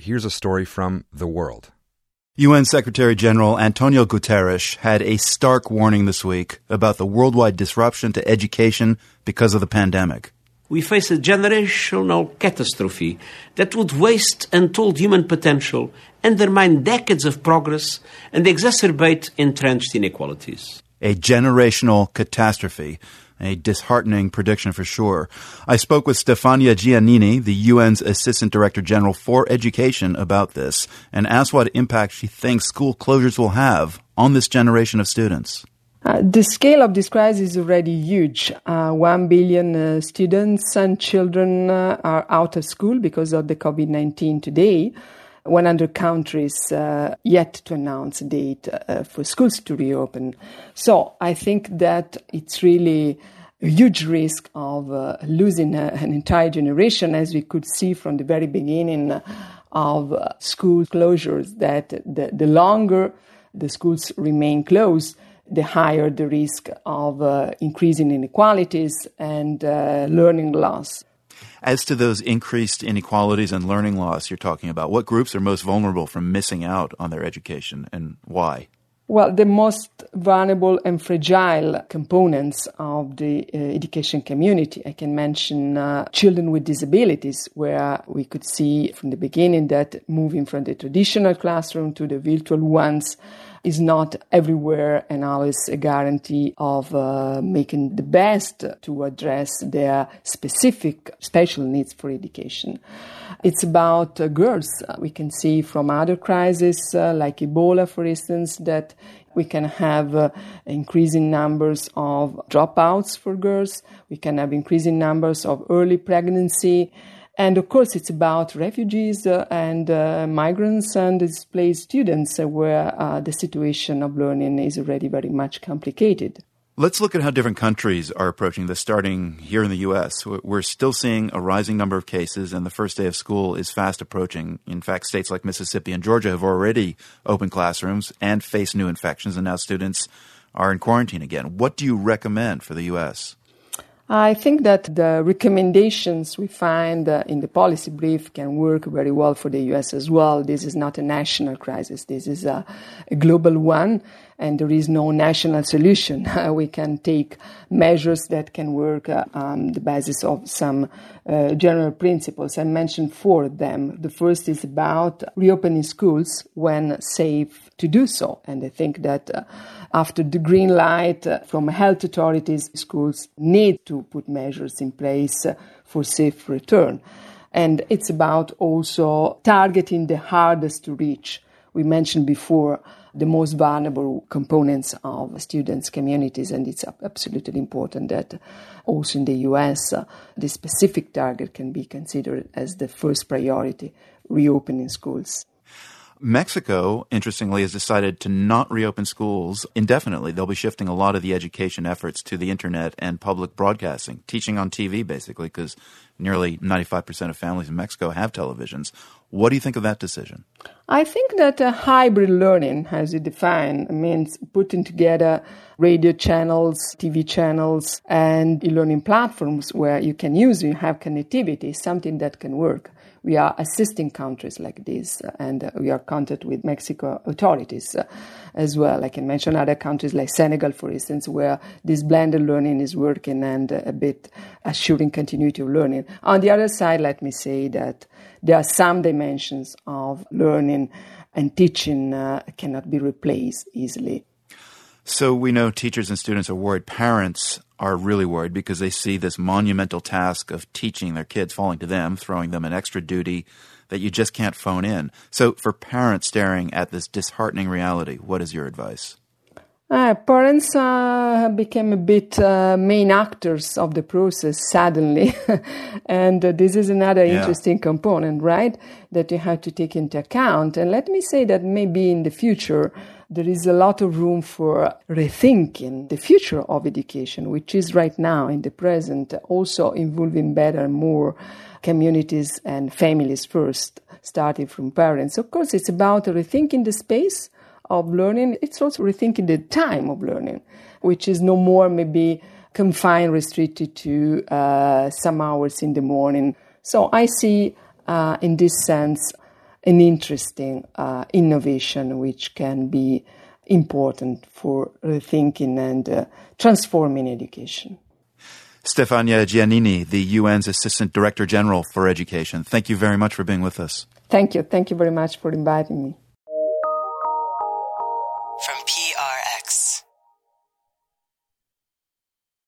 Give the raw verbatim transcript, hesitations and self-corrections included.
here's a story from The World. U N Secretary General Antonio Guterres had a stark warning this week about the worldwide disruption to education because of the pandemic. We face a generational catastrophe that would waste untold human potential, undermine decades of progress, and exacerbate entrenched inequalities. A generational catastrophe. A disheartening prediction for sure. I spoke with Stefania Giannini, the U N's Assistant Director General for Education, about this and asked what impact she thinks school closures will have on this generation of students. Uh, the scale of this crisis is already huge. Uh, One billion uh, students and children uh, are out of school because of the covid nineteen today. one hundred countries uh, yet to announce a date uh, for schools to reopen. So I think that it's really a huge risk of uh, losing a, an entire generation, as we could see from the very beginning of uh, school closures, that the, the longer the schools remain closed, the higher the risk of uh, increasing inequalities and uh, learning loss. As to those increased inequalities and learning loss you're talking about, what groups are most vulnerable from missing out on their education and why? Well, the most vulnerable and fragile components of the uh, education community, I can mention uh, children with disabilities, where we could see from the beginning that moving from the traditional classroom to the virtual ones is not everywhere and always a guarantee of uh, making the best to address their specific special needs for education. It's about uh, girls. We can see from other crises, uh, like Ebola, for instance, that we can have uh, increasing numbers of dropouts for girls. We can have increasing numbers of early pregnancy. And of course, it's about refugees uh, and uh, migrants and displaced students uh, where uh, the situation of learning is already very much complicated. Let's look at how different countries are approaching this, starting here in the U S. We're still seeing a rising number of cases, and the first day of school is fast approaching. In fact, states like Mississippi and Georgia have already opened classrooms and face new infections, and now students are in quarantine again. What do you recommend for the U S? I think that the recommendations we find uh, in the policy brief can work very well for the U S as well. This is not a national crisis. This is a, a global one, and there is no national solution. Uh, we can take measures that can work uh, on the basis of some uh, general principles. I mentioned four of them. The first is about reopening schools when safe to do so. And I think that uh, after the green light uh, from health authorities, schools need to put measures in place uh, for safe return. And it's about also targeting the hardest to reach. We mentioned before the most vulnerable components of students' communities, and it's absolutely important that also in the U S, uh, the specific target can be considered as the first priority, reopening schools. Mexico, interestingly, has decided to not reopen schools indefinitely. They'll be shifting a lot of the education efforts to the internet and public broadcasting, teaching on T V, basically, because nearly ninety-five percent of families in Mexico have televisions. What do you think of that decision? I think that uh, hybrid learning, as you define, means putting together radio channels, T V channels, and e-learning platforms where you can use, you have connectivity, something that can work. We are assisting countries like this, uh, and uh, we are in contact with Mexico authorities uh, as well. I can mention other countries like Senegal, for instance, where this blended learning is working and uh, a bit assuring continuity of learning. On the other side, let me say that there are some dimensions of learning and teaching uh, cannot be replaced easily. So we know teachers and students are worried. Parents are really worried because they see this monumental task of teaching their kids falling to them, throwing them an extra duty that you just can't phone in. So for parents staring at this disheartening reality, what is your advice? Uh, parents uh, became a bit uh, main actors of the process suddenly. and uh, this is another yeah. interesting component, right, that you have to take into account. And let me say that maybe in the future, there is a lot of room for rethinking the future of education, which is right now in the present also involving better and more communities and families first, starting from parents. Of course, it's about rethinking the space of learning. It's also rethinking the time of learning, which is no more maybe confined, restricted to uh, some hours in the morning. So I see uh, in this sense an interesting uh, innovation which can be important for rethinking and uh, transforming education. Stefania Giannini, the U N's Assistant Director General for Education. Thank you very much for being with us. Thank you. Thank you very much for inviting me.